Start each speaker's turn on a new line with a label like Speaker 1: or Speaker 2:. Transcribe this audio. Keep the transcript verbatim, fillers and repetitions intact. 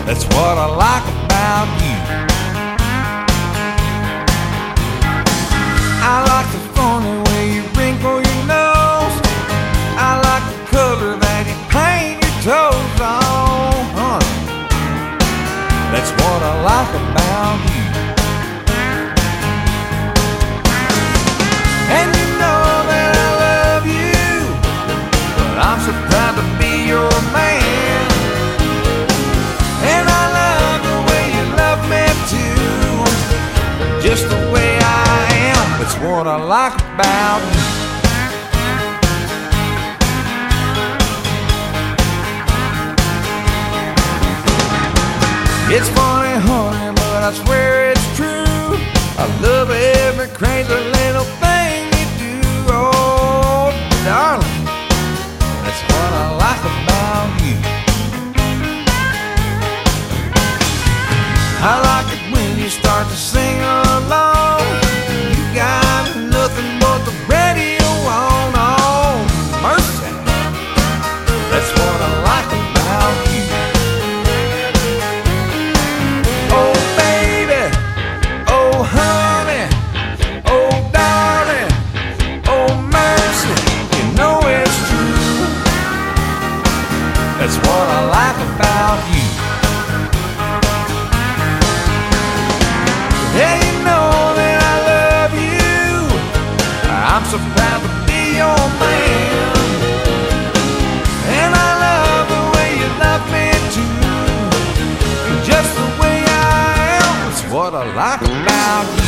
Speaker 1: That's what I like about you. I like the funny way you wrinkle your nose. I like the color that you paint your toes on, honey. That's what I like about you. And you know that I love you, but I'm so proud to be your man. And I love the way you love me too, just the way I am. That's what I like about you. It's funny, honey, but I swear it's true. I love every crazy little thing you do. Oh, darling, that's what I like about you. I like it when you start to sing along. You got nothing but the radio on. Oh, mercy, that's what I like about you. Oh, baby, oh, honey, oh, darling, oh, mercy, you know it's true. That's what I like about you. Yeah, you know that I love you. I'm so proud to be your man. And I love the way you love me too, just the way I am. That's what I like about you.